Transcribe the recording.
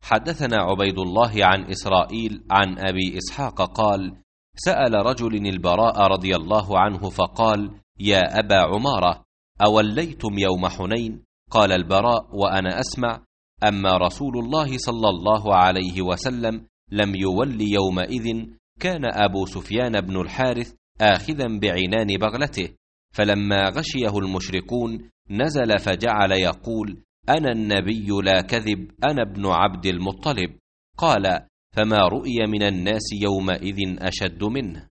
حدثنا عبيد الله عن إسرائيل عن أبي إسحاق قال: سأل رجل البراء رضي الله عنه فقال: يا أبا عمارة، أوليتم يوم حنين؟ قال البراء وأنا أسمع: أما رسول الله صلى الله عليه وسلم لم يول يومئذ، كان أبو سفيان بن الحارث آخذا بعنان بغلته، فلما غشيه المشركون نزل فجعل يقول: أنا النبي لا كذب، أنا ابن عبد المطلب. قال: فما رؤي من الناس يومئذ أشد منه.